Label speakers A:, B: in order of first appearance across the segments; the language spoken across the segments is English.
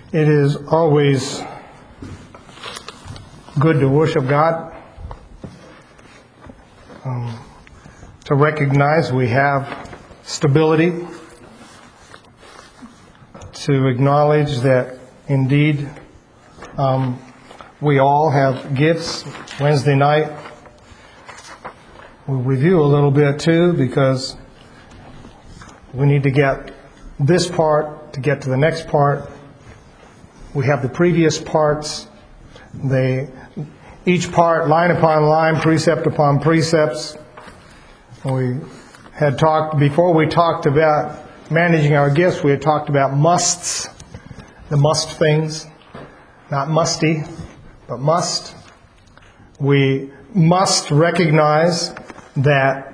A: It is always good to worship God, to recognize we have stability, to acknowledge that indeed we all have gifts. Wednesday night we'll review a little bit too, because we need to get this part to get to the next part. We have the previous parts. Each part, line upon line, precept upon precepts. We had talked, before we talked about managing our gifts, we had talked about musts, the must things. Not musty, but must. We must recognize that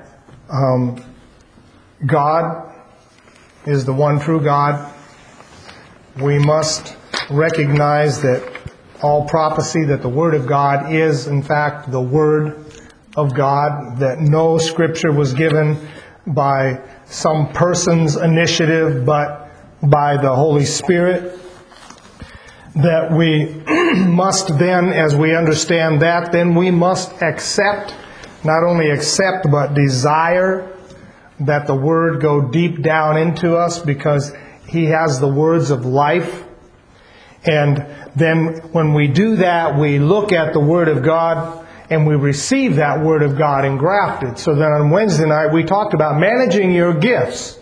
A: God is the one true God. We must recognize that all prophecy, that the Word of God is in fact the Word of God, that no Scripture was given by some person's initiative, but by the Holy Spirit. That we must then, as we understand that, then we must accept, not only accept, but desire that the Word go deep down into us, because He has the words of life. And then when we do that, we look at the Word of God and we receive that Word of God engrafted. So then on Wednesday night we talked about managing your gifts.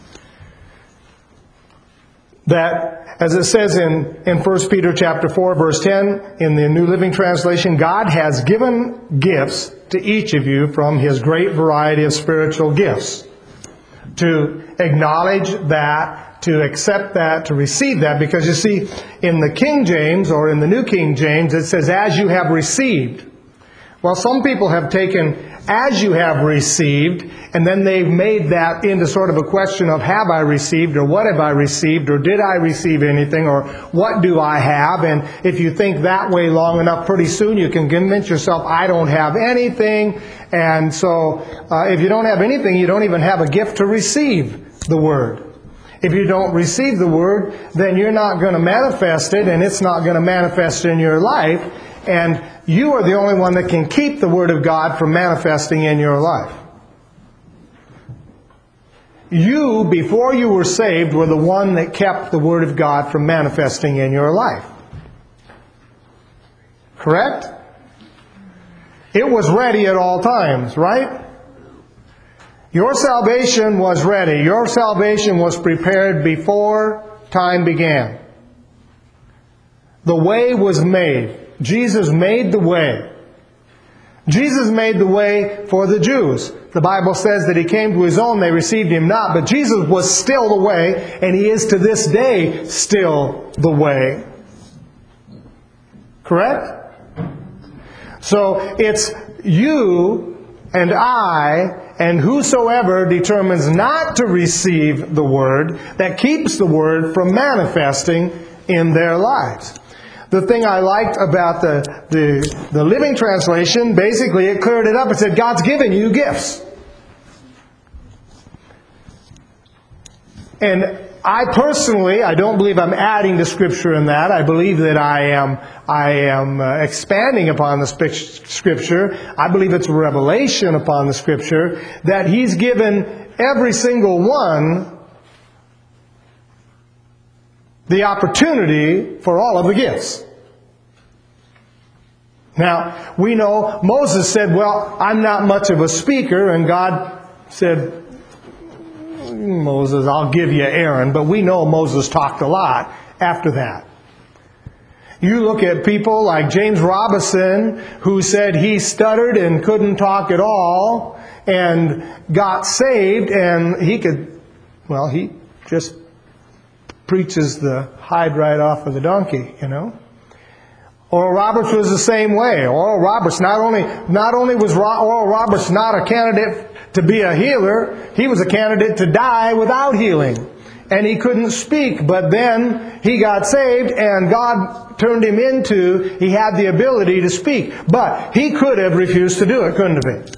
A: That, as it says in 1 Peter chapter 4, verse 10, in the New Living Translation, God has given gifts to each of you from His great variety of spiritual gifts. To acknowledge that, to accept that, to receive that. Because you see, in the King James, or in the New King James, it says, as you have received. Well, some people have taken as you have received, and then they've made that into sort of a question of have I received, or what have I received, or did I receive anything, or what do I have? And if you think that way long enough, pretty soon you can convince yourself, I don't have anything. And so if you don't have anything, you don't even have a gift to receive the Word. If you don't receive the Word, then you're not going to manifest it, and it's not going to manifest in your life. And you are the only one that can keep the Word of God from manifesting in your life. You, before you were saved, were the one that kept the Word of God from manifesting in your life. Correct? It was ready at all times, right? Your salvation was ready. Your salvation was prepared before time began. The way was made. Jesus made the way. Jesus made the way for the Jews. The Bible says that He came to His own, they received Him not. But Jesus was still the way, and He is to this day still the way. Correct? So it's you and I and whosoever determines not to receive the Word that keeps the Word from manifesting in their lives. The thing I liked about the Living Translation, basically it cleared it up. It said, God's given you gifts. And I personally, I don't believe I'm adding to Scripture in that. I believe that I am expanding upon the Scripture. I believe it's a revelation upon the Scripture that He's given every single one the opportunity for all of the gifts. Now, we know Moses said, well, I'm not much of a speaker, and God said, Moses, I'll give you Aaron. But we know Moses talked a lot after that. You look at people like James Robison, who said he stuttered and couldn't talk at all, and got saved, and he just preaches the hide right off of the donkey, you know. Oral Roberts was the same way. Oral Roberts, not only was Oral Roberts not a candidate to be a healer, he was a candidate to die without healing. And he couldn't speak, but then he got saved and God turned him into, he had the ability to speak. But he could have refused to do it, couldn't he?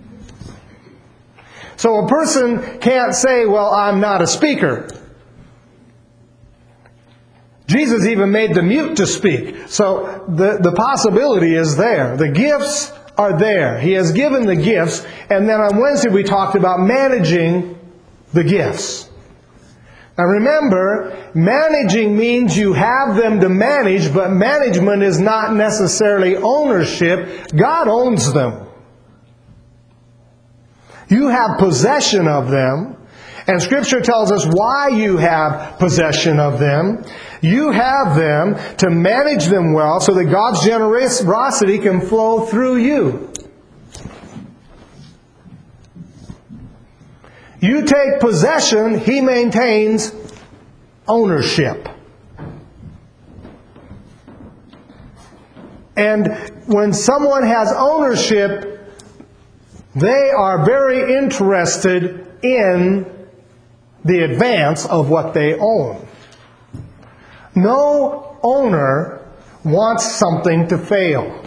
A: So a person can't say, well, I'm not a speaker. Jesus even made the mute to speak. So the possibility is there. The gifts are there. He has given the gifts. And then on Wednesday we talked about managing the gifts. Now remember, managing means you have them to manage, but management is not necessarily ownership. God owns them. You have possession of them, and Scripture tells us why you have possession of them. You have them to manage them well so that God's generosity can flow through you. You take possession, He maintains ownership. And when someone has ownership, they are very interested in the advance of what they own. No owner wants something to fail.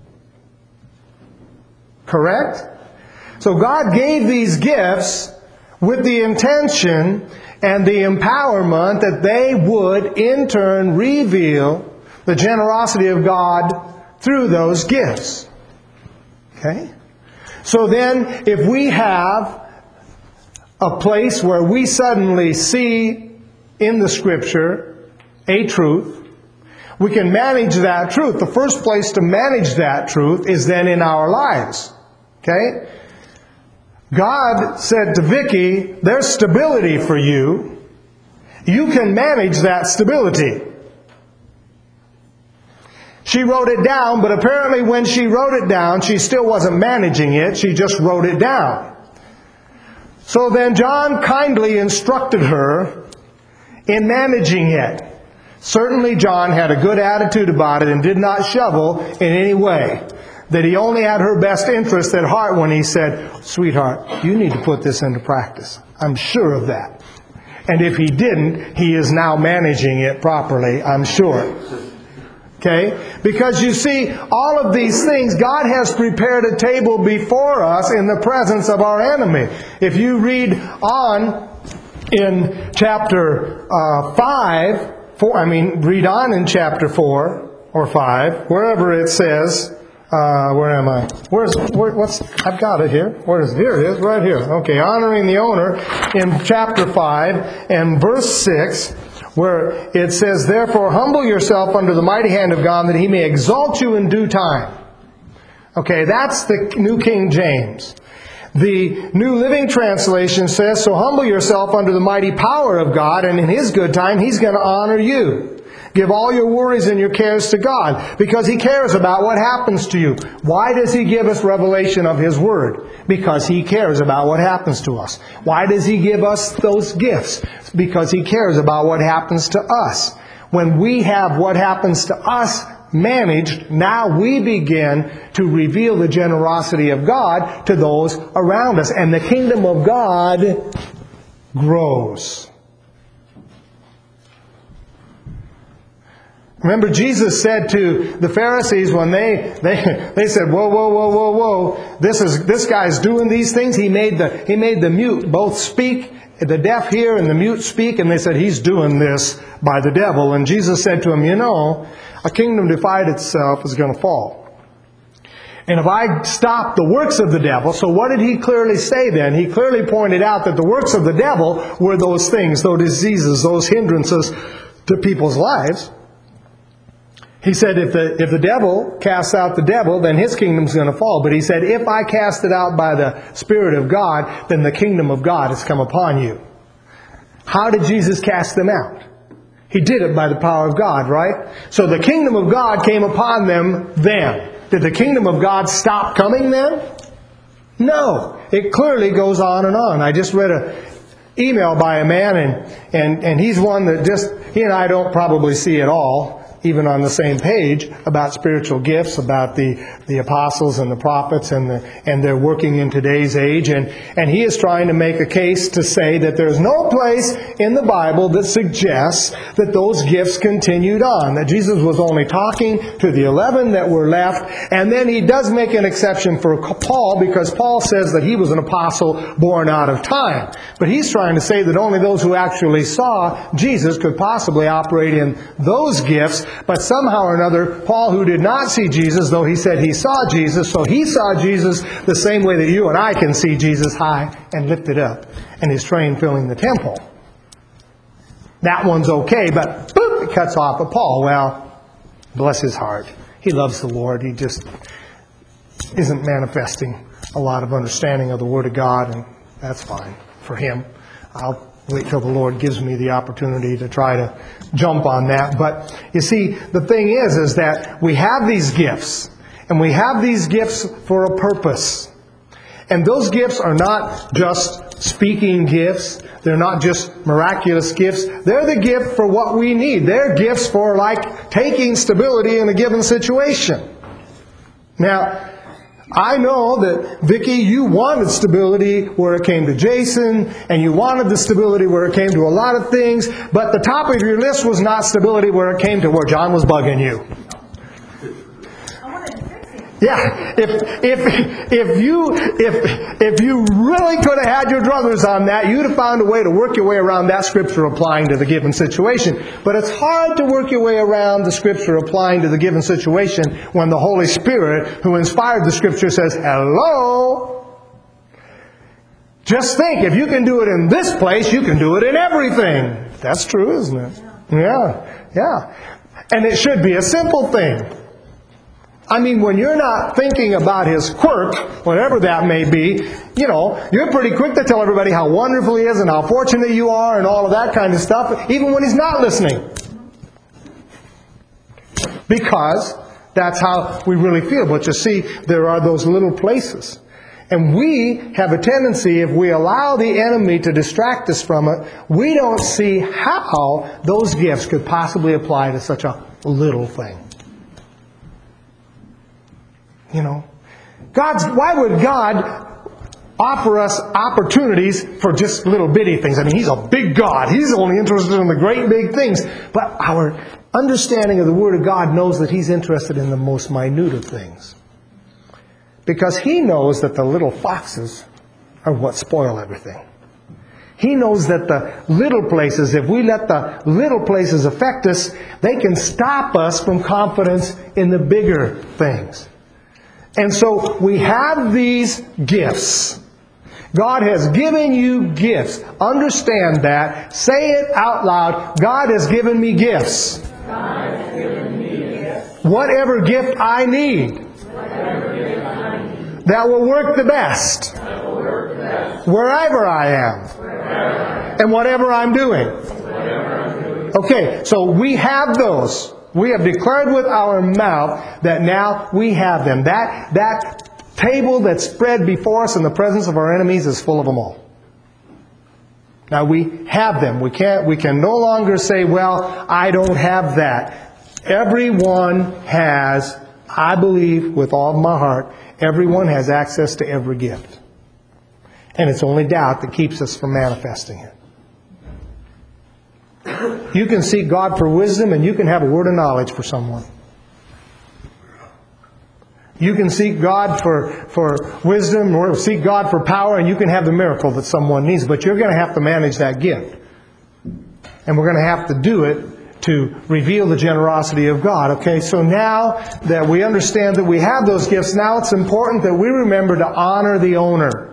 A: Correct? So God gave these gifts with the intention and the empowerment that they would in turn reveal the generosity of God through those gifts. Okay? So then, if we have a place where we suddenly see in the Scripture a truth, we can manage that truth. The first place to manage that truth is then in our lives. Okay? God said to Vicki, there's stability for you. You can manage that stability. She wrote it down, but apparently when she wrote it down, she still wasn't managing it. She just wrote it down. So then John kindly instructed her in managing it. Certainly John had a good attitude about it and did not shovel in any way. That he only had her best interest at heart when he said, sweetheart, you need to put this into practice. I'm sure of that. And if he didn't, he is now managing it properly, I'm sure. Okay? Because you see, all of these things, God has prepared a table before us in the presence of our enemy. If you read on in chapter 5, read on in chapter 4 or 5, wherever it says, where am I? I've got it here. Here it is, right here. Okay, honoring the owner in chapter 5 and verse 6, where it says, therefore humble yourself under the mighty hand of God that He may exalt you in due time. Okay, that's the New King James. The New Living Translation says, so humble yourself under the mighty power of God, and in His good time He's going to honor you. Give all your worries and your cares to God, because He cares about what happens to you. Why does He give us revelation of His Word? Because He cares about what happens to us. Why does He give us those gifts? Because He cares about what happens to us. When we have what happens to us managed, now we begin to reveal the generosity of God to those around us. And the kingdom of God grows. Remember, Jesus said to the Pharisees when they said, whoa, this guy's doing these things. He made the mute both speak, the deaf hear and the mute speak, and they said, he's doing this by the devil. And Jesus said to him, a kingdom divided itself is going to fall. And if I stop the works of the devil, so what did He clearly say then? He clearly pointed out that the works of the devil were those things, those diseases, those hindrances to people's lives. He said if the devil casts out the devil, then his kingdom's going to fall. But He said, if I cast it out by the Spirit of God, then the kingdom of God has come upon you. How did Jesus cast them out? He did it by the power of God, right? So the kingdom of God came upon them then. Did the kingdom of God stop coming then? No. It clearly goes on and on. I just read an email by a man, and he's one that he and I don't probably see at all. even on the same page about spiritual gifts, about the apostles and the prophets and their working in today's age. And he is trying to make a case to say that there's no place in the Bible that suggests that those gifts continued on, that Jesus was only talking to the 11 that were left. And then he does make an exception for Paul, because Paul says that he was an apostle born out of time. But he's trying to say that only those who actually saw Jesus could possibly operate in those gifts. But somehow or another, Paul, who did not see Jesus, though he said he saw Jesus, so he saw Jesus the same way that you and I can see Jesus high and lifted up, and his train filling the temple. That one's okay, but boop, it cuts off at Paul. Well, bless his heart. He loves the Lord. He just isn't manifesting a lot of understanding of the Word of God, and that's fine for him. I'll wait till the Lord gives me the opportunity to try to jump on that. But you see, the thing is that we have these gifts, and we have these gifts for a purpose. And those gifts are not just speaking gifts. They're not just miraculous gifts. They're the gift for what we need. They're gifts for, like, taking stability in a given situation. Now, I know that, Vicki, you wanted stability where it came to Jason, and you wanted the stability where it came to a lot of things, but the top of your list was not stability where it came to where John was bugging you. Yeah, if you really could have had your druthers on that, you'd have found a way to work your way around that Scripture applying to the given situation. But it's hard to work your way around the Scripture applying to the given situation when the Holy Spirit, who inspired the Scripture, says, hello? Just think, if you can do it in this place, you can do it in everything. That's true, isn't it? Yeah. And it should be a simple thing. I mean, when you're not thinking about his quirk, whatever that may be, you're pretty quick to tell everybody how wonderful he is and how fortunate you are and all of that kind of stuff, even when he's not listening. Because that's how we really feel. But you see, there are those little places. And we have a tendency, if we allow the enemy to distract us from it, we don't see how those gifts could possibly apply to such a little thing. Why would God offer us opportunities for just little bitty things? I mean, He's a big God. He's only interested in the great big things. But our understanding of the Word of God knows that He's interested in the most minute of things. Because He knows that the little foxes are what spoil everything. He knows that the little places, if we let the little places affect us, they can stop us from confidence in the bigger things. And so we have these gifts. God has given you gifts. Understand that. Say it out loud. God has given me gifts. God has given me gifts. Whatever gift I need. That will work the best. Wherever I am. And whatever I'm doing. Okay, so we have those. We have declared with our mouth that now we have them. That table that's spread before us in the presence of our enemies is full of them all. Now we have them. We can no longer say, well, I don't have that. Everyone has, I believe with all of my heart, everyone has access to every gift. And it's only doubt that keeps us from manifesting it. You can seek God for wisdom, and you can have a word of knowledge for someone. You can seek God for wisdom, or seek God for power, and you can have the miracle that someone needs. But you're going to have to manage that gift. And we're going to have to do it to reveal the generosity of God. Okay, so now that we understand that we have those gifts, now it's important that we remember to honor the owner.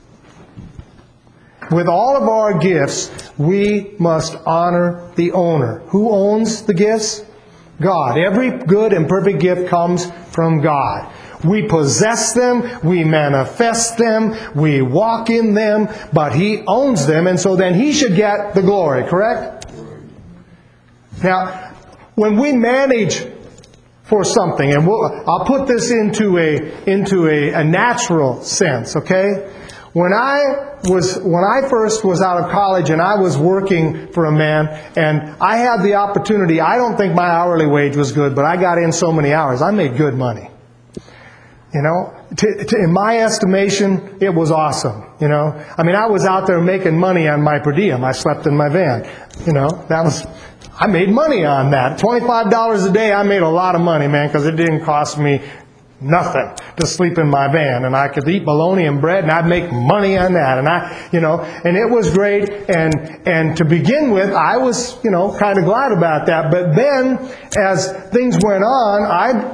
A: With all of our gifts, we must honor the owner. Who owns the gifts? God. Every good and perfect gift comes from God. We possess them, we manifest them, we walk in them, but He owns them, and so then He should get the glory, correct? Now, when we manage for something, and I'll put this into a natural sense, okay? When I first was out of college and I was working for a man and I had the opportunity, I don't think my hourly wage was good, but I got in so many hours, I made good money. You know, in my estimation, it was awesome. You know, I mean, I was out there making money on my per diem. I slept in my van. You know, I made money on that. $25 a day, I made a lot of money, man, because it didn't cost me nothing to sleep in my van, and I could eat bologna and bread, and I'd make money on that, and it was great. And to begin with, I was, kind of glad about that. But then, as things went on,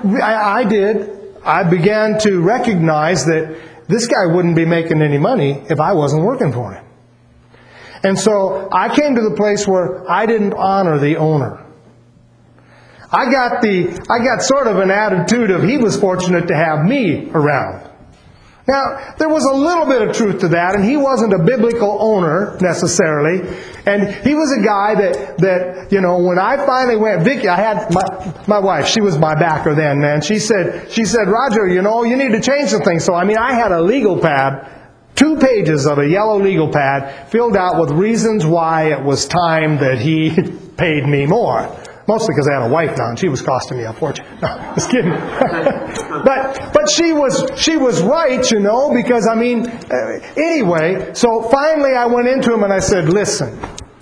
A: I began to recognize that this guy wouldn't be making any money if I wasn't working for him. And so I came to the place where I didn't honor the owner. I got sort of an attitude of he was fortunate to have me around. Now, there was a little bit of truth to that, and he wasn't a biblical owner necessarily. And he was a guy that when I finally went, Vicky, I had my wife, she was my backer then, man. She said, Roger, you need to change some things. So, I had a legal pad, 2 pages of a yellow legal pad filled out with reasons why it was time that he paid me more. Mostly because I had a wife now, and she was costing me a fortune. No, just kidding. but she was right, because anyway. So finally, I went into him and I said, "Listen,"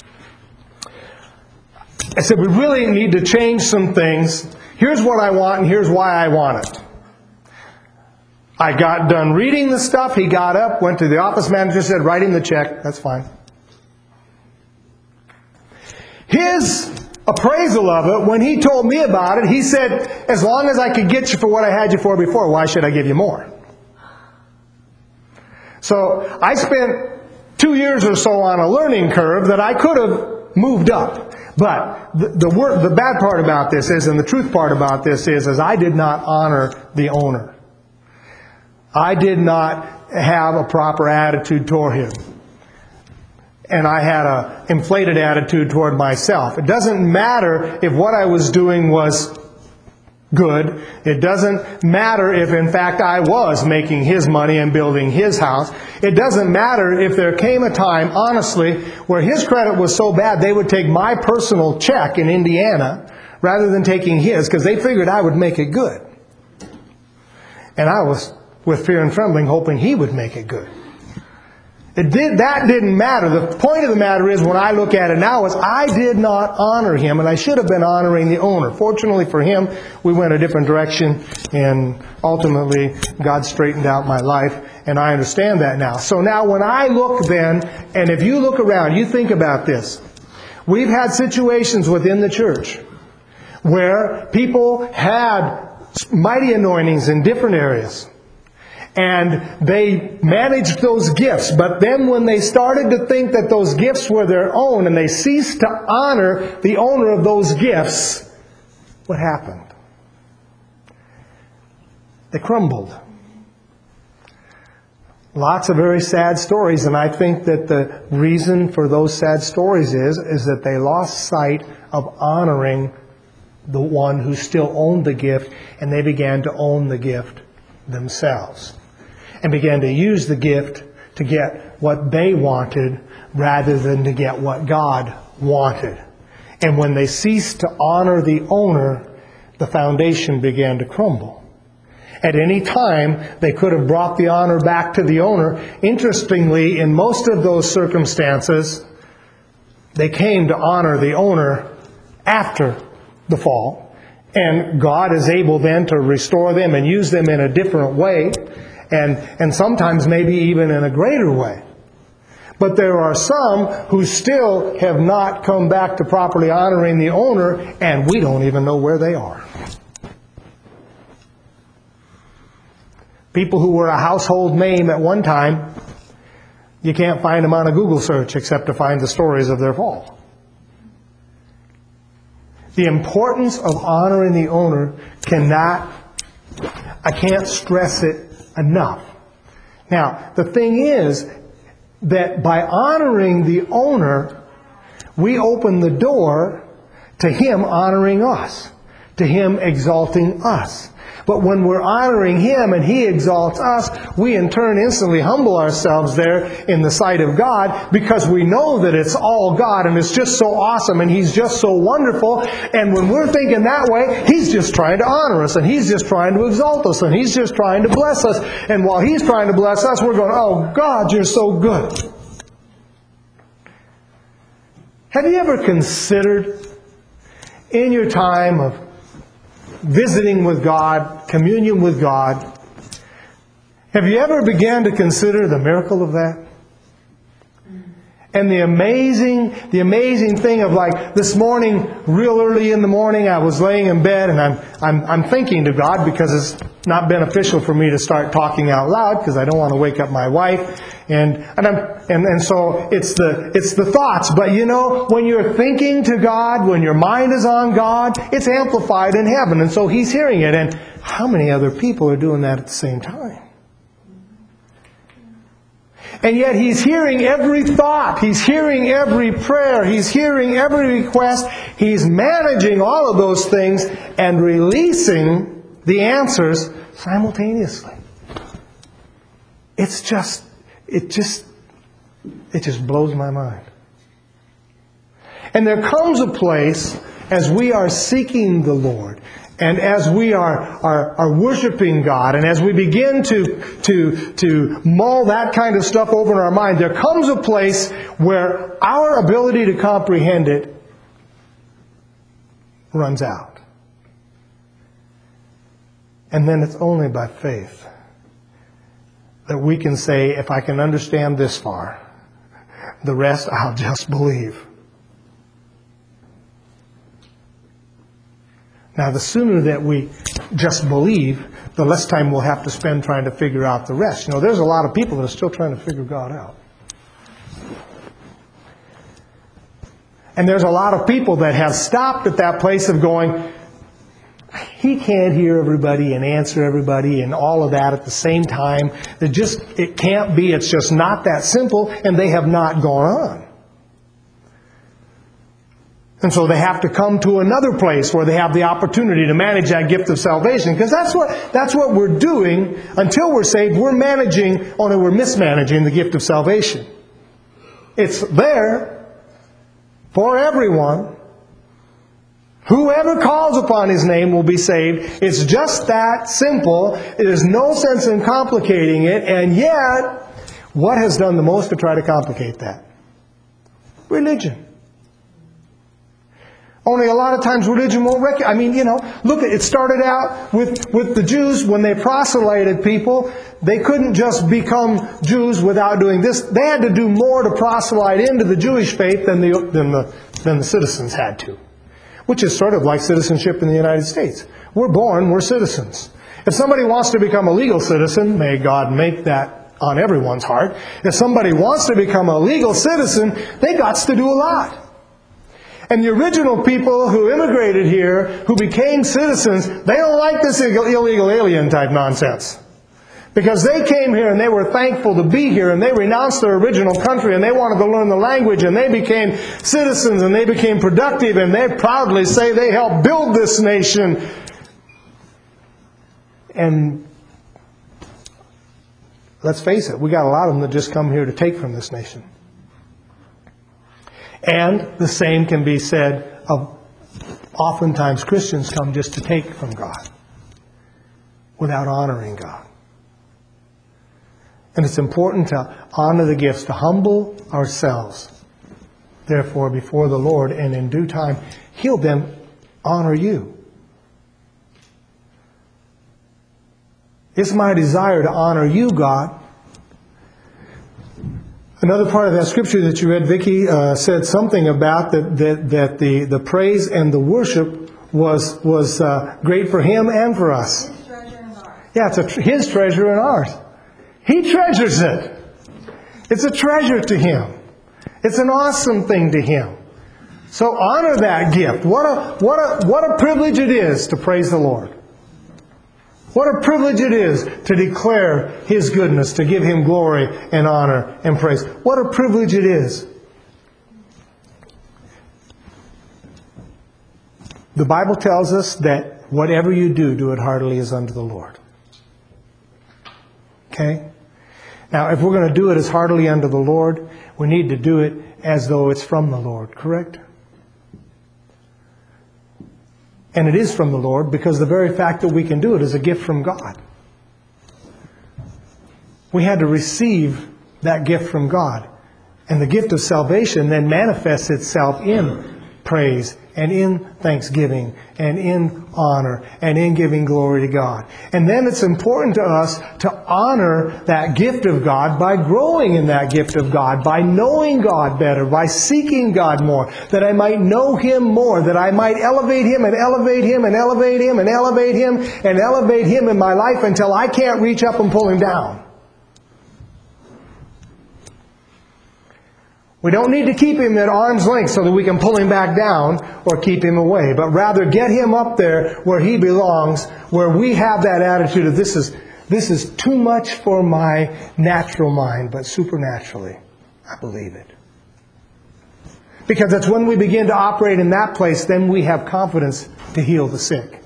A: I said, "we really need to change some things. Here's what I want, and here's why I want it." I got done reading the stuff. He got up, went to the office manager, said, "Write him the check. That's fine." His appraisal of it, when he told me about it, he said, "As long as I could get you for what I had you for before, why should I give you more?" So I spent 2 years or so on a learning curve that I could have moved up. But the bad part about this is, and the truth part about this is I did not honor the owner. I did not have a proper attitude toward him. And I had an inflated attitude toward myself. It doesn't matter if what I was doing was good. It doesn't matter if, in fact, I was making his money and building his house. It doesn't matter if there came a time, honestly, where his credit was so bad they would take my personal check in Indiana rather than taking his, because they figured I would make it good. And I was, with fear and trembling, hoping he would make it good. That didn't matter. The point of the matter is, when I look at it now, is I did not honor him, and I should have been honoring the owner. Fortunately for him, we went a different direction, and ultimately, God straightened out my life, and I understand that now. So now when I look then, and if you look around, you think about this. We've had situations within the church where people had mighty anointings in different areas. And they managed those gifts. But then when they started to think that those gifts were their own, and they ceased to honor the owner of those gifts, what happened? They crumbled. Lots of very sad stories, and I think that the reason for those sad stories is that they lost sight of honoring the one who still owned the gift, and they began to own the gift themselves, and began to use the gift to get what they wanted rather than to get what God wanted. And when they ceased to honor the owner, the foundation began to crumble. At any time, they could have brought the honor back to the owner. Interestingly, in most of those circumstances, they came to honor the owner after the fall. And God is able then to restore them and use them in a different way, and sometimes maybe even in a greater way. But there are some who still have not come back to properly honoring the owner, and we don't even know where they are. People who were a household name at one time, you can't find them on a Google search except to find the stories of their fall. The importance of honoring the owner I can't stress it enough. Now, the thing is that by honoring the owner, we open the door to him honoring us, to him exalting us. But when we're honoring Him and He exalts us, we in turn instantly humble ourselves there in the sight of God, because we know that it's all God and it's just so awesome and He's just so wonderful. And when we're thinking that way, He's just trying to honor us and He's just trying to exalt us and He's just trying to bless us. And while He's trying to bless us, we're going, oh God, You're so good. Have you ever considered in your time of visiting with God, communion with God, have you ever began to consider the miracle of that? And the amazing thing of, like, this morning, real early in the morning, I was laying in bed and I'm thinking to God, because it's not beneficial for me to start talking out loud because I don't want to wake up my wife. And so it's the thoughts. But you know, when you're thinking to God, when your mind is on God, it's amplified in heaven. And so He's hearing it. And how many other people are doing that at the same time? And yet He's hearing every thought. He's hearing every prayer. He's hearing every request. He's managing all of those things and releasing the answers simultaneously. It just blows my mind. And there comes a place as we are seeking the Lord, and as we are worshiping God, and as we begin to mull that kind of stuff over in our mind, there comes a place where our ability to comprehend it runs out. And then it's only by faith that we can say, if I can understand this far, the rest I'll just believe. Now, the sooner that we just believe, the less time we'll have to spend trying to figure out the rest. You know, there's a lot of people that are still trying to figure God out. And there's a lot of people that have stopped at that place of going, He can't hear everybody and answer everybody and all of that at the same time. It can't be. It's just not that simple, and they have not gone on. And so they have to come to another place where they have the opportunity to manage that gift of salvation. Because that's what we're doing until we're saved. We're mismanaging the gift of salvation. It's there for everyone. Whoever calls upon His name will be saved. It's just that simple. There's no sense in complicating it. And yet, what has done the most to try to complicate that? Religion. Only a lot of times religion won't recognize. I mean, look, it started out with the Jews when they proselyted people. They couldn't just become Jews without doing this. They had to do more to proselyte into the Jewish faith than the citizens had to. Which is sort of like citizenship in the United States. We're born, we're citizens. If somebody wants to become a legal citizen, may God make that on everyone's heart. If somebody wants to become a legal citizen, they got to do a lot. And the original people who immigrated here, who became citizens, they don't like this illegal alien type nonsense. Because they came here and they were thankful to be here, and they renounced their original country and they wanted to learn the language, and they became citizens and they became productive, and they proudly say they helped build this nation. And let's face it, we got a lot of them that just come here to take from this nation. And the same can be said of oftentimes Christians come just to take from God without honoring God. And it's important to honor the gifts, to humble ourselves, therefore, before the Lord, and in due time, He'll then honor you. It's my desire to honor you, God. Another part of that scripture that you read, Vicki, said something about that the praise and the worship was great for Him and for us.
B: His treasure and ours.
A: Yeah, it's His treasure and ours. He treasures it. It's a treasure to Him. It's an awesome thing to Him. So honor that gift. What a privilege it is to praise the Lord. What a privilege it is to declare His goodness, to give Him glory and honor and praise. What a privilege it is. The Bible tells us that whatever you do, do it heartily as unto the Lord. Okay? Now, if we're going to do it as heartily unto the Lord, we need to do it as though it's from the Lord, correct? And it is from the Lord because the very fact that we can do it is a gift from God. We had to receive that gift from God. And the gift of salvation then manifests itself in praise and in thanksgiving and in honor and in giving glory to God. And then it's important to us to honor that gift of God by growing in that gift of God, by knowing God better, by seeking God more, that I might know Him more, that I might elevate Him and elevate Him and elevate Him and elevate Him and elevate Him in my life until I can't reach up and pull Him down. We don't need to keep Him at arm's length so that we can pull Him back down or keep Him away, but rather get Him up there where He belongs, where we have that attitude of this is too much for my natural mind, but supernaturally, I believe it. Because it's when we begin to operate in that place, then we have confidence to heal the sick,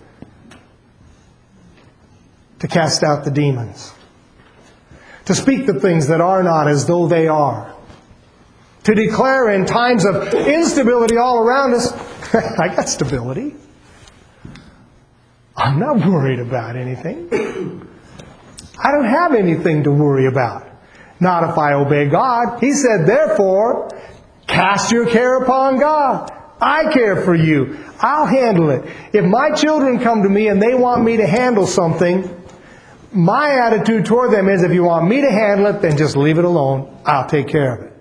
A: to cast out the demons, to speak the things that are not as though they are, to declare in times of instability all around us, I got stability. I'm not worried about anything. I don't have anything to worry about. Not if I obey God. He said, therefore, cast your care upon God. I care for you. I'll handle it. If my children come to me and they want me to handle something, my attitude toward them is, if you want me to handle it, then just leave it alone. I'll take care of it.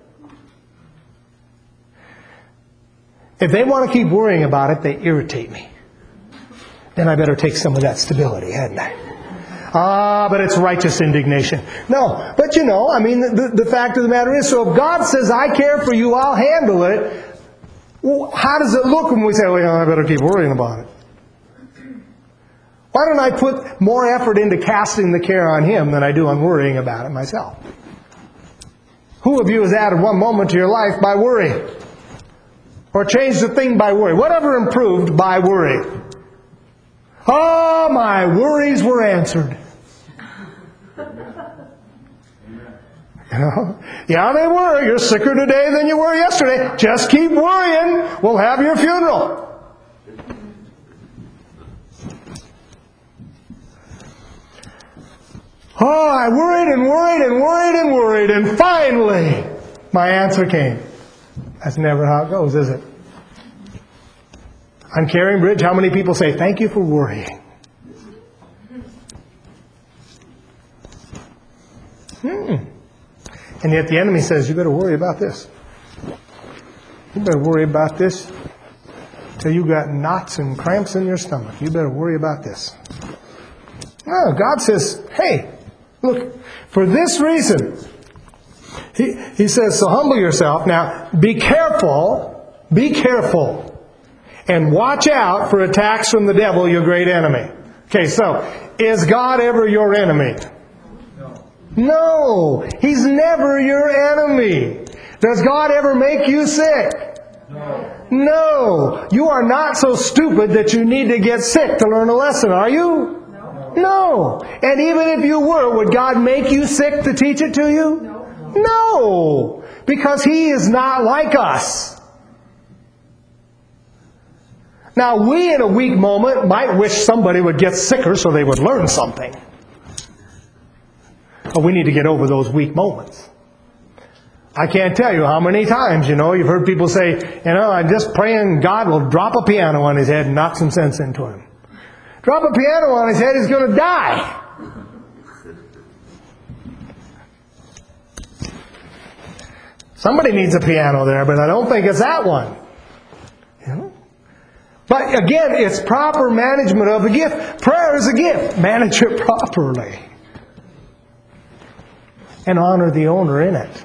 A: If they want to keep worrying about it, they irritate me. Then I better take some of that stability, hadn't I? But it's righteous indignation. No, but the fact of the matter is, so if God says, I care for you, I'll handle it, well, how does it look when we say, well, I better keep worrying about it? Why don't I put more effort into casting the care on Him than I do on worrying about it myself? Who of you has added one moment to your life by worrying? Or changed a thing by worry? Whatever improved by worry? Oh, my worries were answered. Yeah, they were. You're sicker today than you were yesterday. Just keep worrying. We'll have your funeral. Oh, I worried and worried and worried and worried, and finally, my answer came. That's never how it goes, is it? On Caring Bridge, how many people say, thank you for worrying? And yet the enemy says, you better worry about this. You better worry about this till you got knots and cramps in your stomach. You better worry about this. No, God says, hey, look, for this reason, He says, so humble yourself. Now, be careful, and watch out for attacks from the devil, your great enemy. Okay, so, is God ever your enemy? No, He's never your enemy. Does God ever make you sick? No. You are not so stupid that you need to get sick to learn a lesson, are you? No. And even if you were, would God make you sick to teach it to you? No. Because He is not like us. Now, we in a weak moment might wish somebody would get sicker so they would learn something. But we need to get over those weak moments. I can't tell you how many times, you've heard people say, I'm just praying God will drop a piano on his head and knock some sense into him. Drop a piano on his head, he's going to die. Somebody needs a piano there, but I don't think it's that one. But again, it's proper management of a gift. Prayer is a gift. Manage it properly. And honor the owner in it.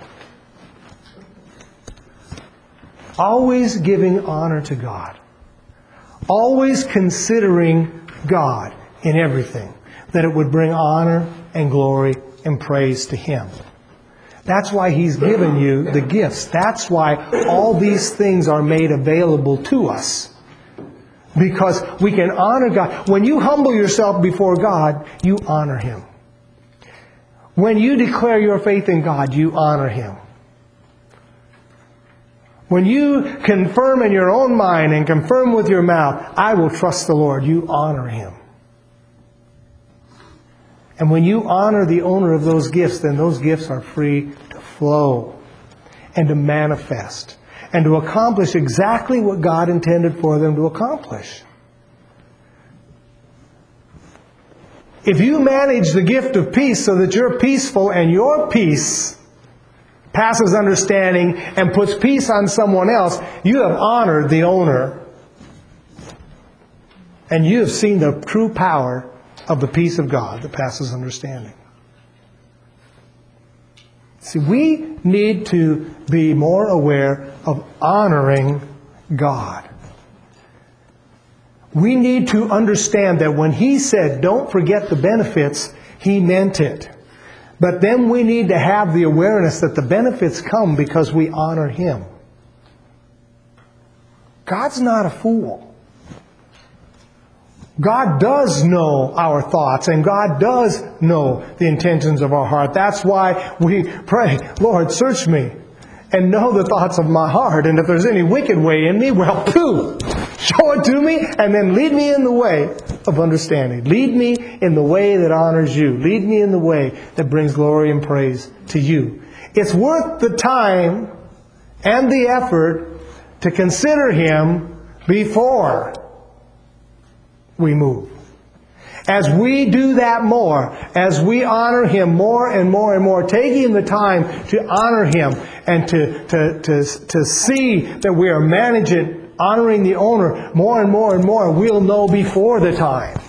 A: Always giving honor to God. Always considering God in everything. That it would bring honor and glory and praise to Him. That's why He's given you the gifts. That's why all these things are made available to us. Because we can honor God. When you humble yourself before God, you honor Him. When you declare your faith in God, you honor Him. When you confirm in your own mind and confirm with your mouth, I will trust the Lord, you honor Him. And when you honor the owner of those gifts, then those gifts are free to flow and to manifest and to accomplish exactly what God intended for them to accomplish. If you manage the gift of peace so that you're peaceful and your peace passes understanding and puts peace on someone else, you have honored the owner. And you have seen the true power of the peace of God that passes understanding. See, we need to be more aware of honoring God. We need to understand that when He said, don't forget the benefits, He meant it. But then we need to have the awareness that the benefits come because we honor Him. God's not a fool. God does know our thoughts, and God does know the intentions of our heart. That's why we pray, Lord, search me and know the thoughts of my heart. And if there's any wicked way in me, well, show it to me, and then lead me in the way of understanding. Lead me in the way that honors you. Lead me in the way that brings glory and praise to you. It's worth the time and the effort to consider Him before we move. As we do that more, as we honor Him more and more and more, taking the time to honor Him and to see that we are managing, honoring the owner more and more and more, we'll know before the time.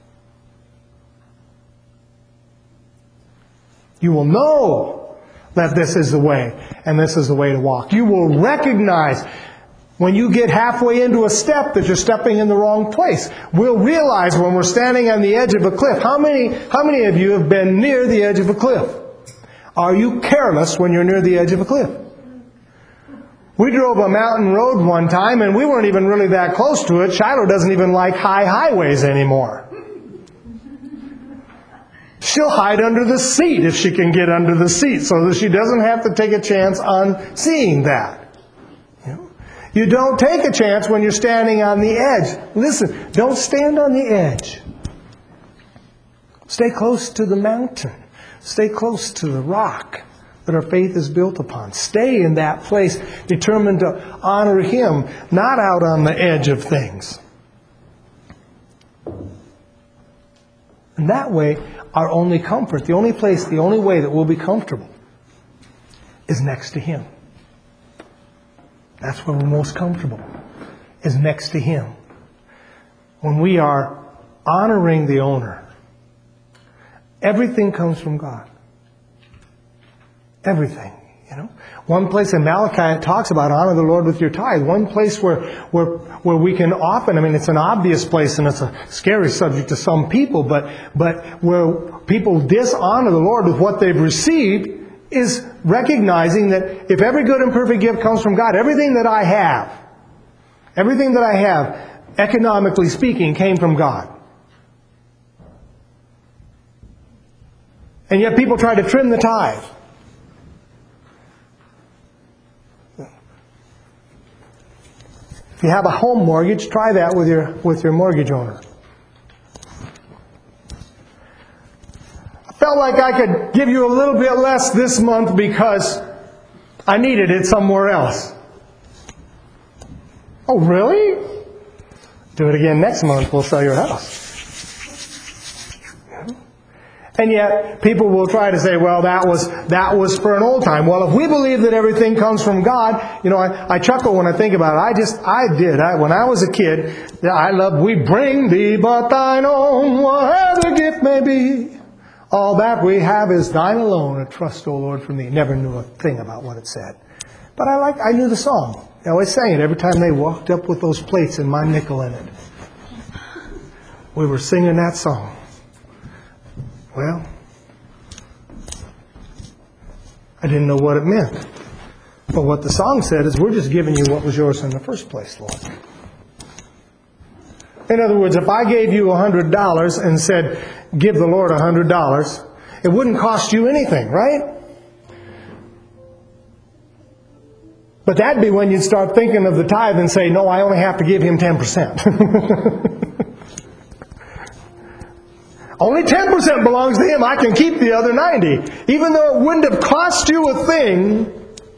A: You will know that this is the way, and this is the way to walk. You will recognize when you get halfway into a step that you're stepping in the wrong place. We'll realize when we're standing on the edge of a cliff. How many of you have been near the edge of a cliff? Are you careless when you're near the edge of a cliff? We drove a mountain road one time and we weren't even really that close to it. Shiloh doesn't even like high highways anymore. She'll hide under the seat if she can get under the seat so that she doesn't have to take a chance on seeing that. You don't take a chance when you're standing on the edge. Listen, don't stand on the edge. Stay close to the mountain. Stay close to the rock that our faith is built upon. Stay in that place, determined to honor Him, not out on the edge of things. And that way, our only comfort, the only place, the only way that we'll be comfortable is next to Him. That's where we're most comfortable, is next to Him. When we are honoring the owner, everything comes from God. Everything, One place in Malachi it talks about honor the Lord with your tithe. One place where we can often, it's an obvious place and it's a scary subject to some people, but where people dishonor the Lord with what they've received is recognizing that if every good and perfect gift comes from God, everything that I have, economically speaking, came from God. And yet people try to trim the tithe. If you have a home mortgage, try that with your mortgage owner. Felt like I could give you a little bit less this month because I needed it somewhere else. Oh, really? Do it again next month, we'll sell your house. And yet, people will try to say, well, that was for an old time. Well, if we believe that everything comes from God, I chuckle when I think about it. When I was a kid, we bring thee but thine own, whatever the gift may be. All that we have is thine alone, a trust, O Lord, from thee. Never knew a thing about what it said. But I knew the song. I always sang it every time they walked up with those plates and my nickel in it. We were singing that song. Well, I didn't know what it meant. But what the song said is, we're just giving you what was yours in the first place, Lord. In other words, if I gave you $100 and said, give the Lord $100, it wouldn't cost you anything, right? But that'd be when you'd start thinking of the tithe and say, no, I only have to give him 10%. Only 10% belongs to him. I can keep the other 90. Even though it wouldn't have cost you a thing,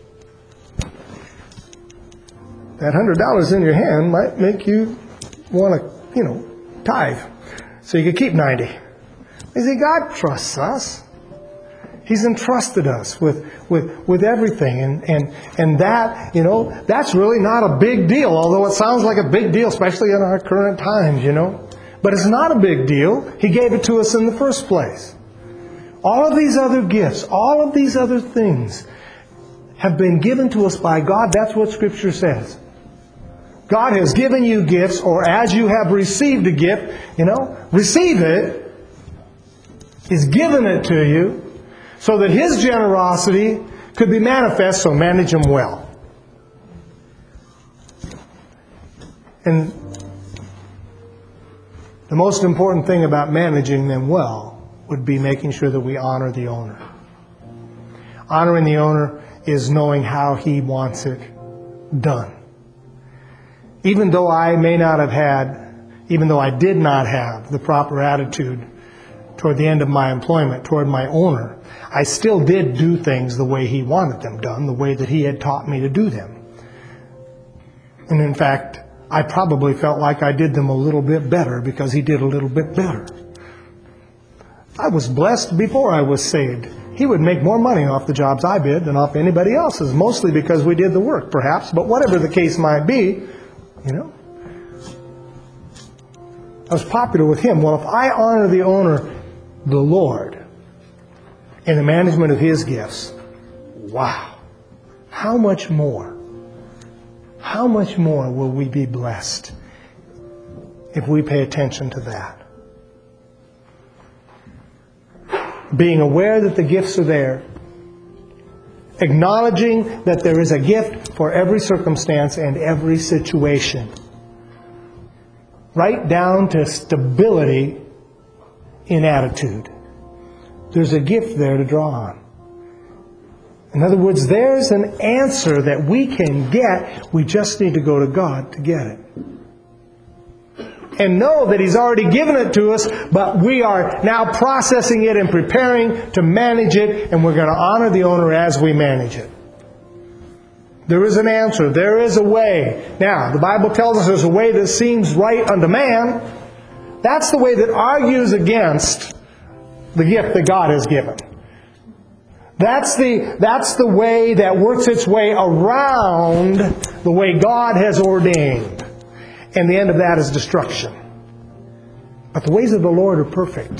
A: that $100 in your hand might make you want to, tithe. So you could keep 90. You see, God trusts us. He's entrusted us with everything. And that, that's really not a big deal. Although it sounds like a big deal, especially in our current times, But it's not a big deal. He gave it to us in the first place. All of these other gifts, all of these other things have been given to us by God. That's what Scripture says. God has given you gifts, or as you have received a gift, receive it. He's given it to you so that His generosity could be manifest, so manage them well. And the most important thing about managing them well would be making sure that we honor the owner. Honoring the owner is knowing how he wants it done. Even though I did not have the proper attitude toward the end of my employment, toward my owner, I still did do things the way he wanted them done, the way that he had taught me to do them. And in fact, I probably felt like I did them a little bit better because he did a little bit better. I was blessed before I was saved. He would make more money off the jobs I did than off anybody else's, mostly because we did the work, perhaps. But whatever the case might be, I was popular with him. Well, if I honor the owner, the Lord, in the management of His gifts, wow, how much more will we be blessed if we pay attention to that? Being aware that the gifts are there, acknowledging that there is a gift for every circumstance and every situation, right down to stability in attitude. There's a gift there to draw on. In other words, there's an answer that we can get. We just need to go to God to get it. And know that He's already given it to us, but we are now processing it and preparing to manage it, and we're going to honor the owner as we manage it. There is an answer. There is a way. Now, the Bible tells us there's a way that seems right unto man. That's the way that argues against the gift that God has given. That's the way that works its way around the way God has ordained. And the end of that is destruction. But the ways of the Lord are perfect.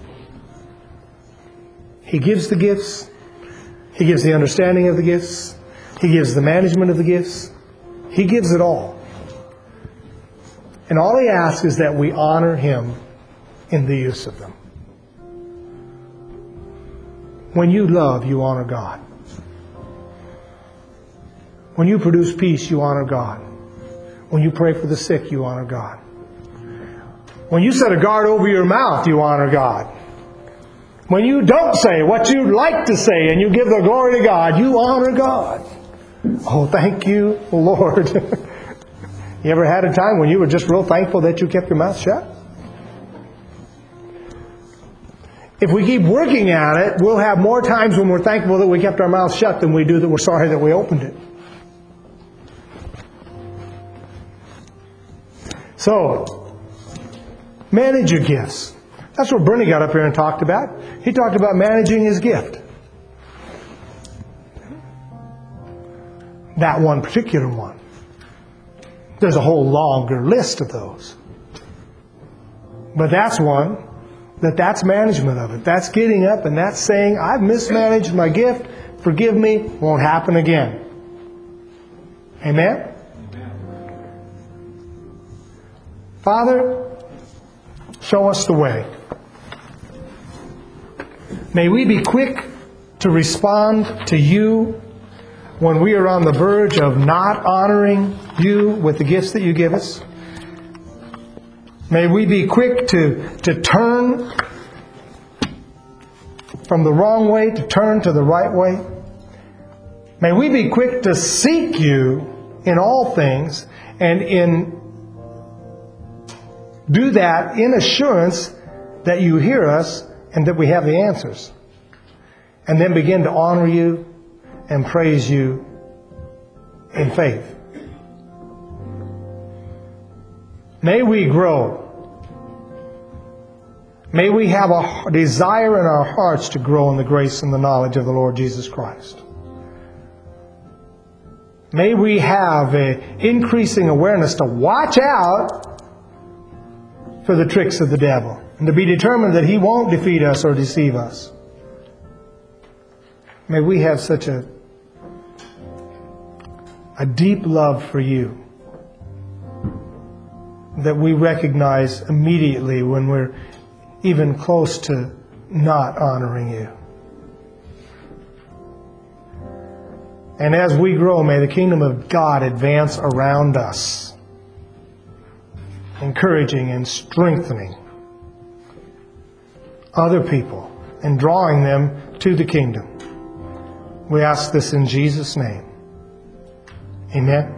A: He gives the gifts. He gives the understanding of the gifts. He gives the management of the gifts. He gives it all. And all He asks is that we honor Him in the use of them. When you love, you honor God. When you produce peace, you honor God. When you pray for the sick, you honor God. When you set a guard over your mouth, you honor God. When you don't say what you'd like to say and you give the glory to God, you honor God. Oh, thank you, Lord. You ever had a time when you were just real thankful that you kept your mouth shut? If we keep working at it, we'll have more times when we're thankful that we kept our mouth shut than we do that we're sorry that we opened it. So, manage your gifts. That's what Bernie got up here and talked about. He talked about managing his gift. That one particular one. There's a whole longer list of those. But that's one. That's management of it. That's getting up and that's saying, I've mismanaged my gift. Forgive me. Won't happen again. Amen? Father, show us the way. May we be quick to respond to You when we are on the verge of not honoring You with the gifts that You give us. May we be quick to turn from the wrong way, to turn to the right way. May we be quick to seek you in all things, and do that in assurance that you hear us and that we have the answers. And then begin to honor you and praise you in faith. May we grow. May we have a desire in our hearts to grow in the grace and the knowledge of the Lord Jesus Christ. May we have an increasing awareness to watch out for the tricks of the devil and to be determined that he won't defeat us or deceive us. May we have such a deep love for you that we recognize immediately when we're even close to not honoring you. And as we grow, may the kingdom of God advance around us, encouraging and strengthening other people and drawing them to the kingdom. We ask this in Jesus' name. Amen.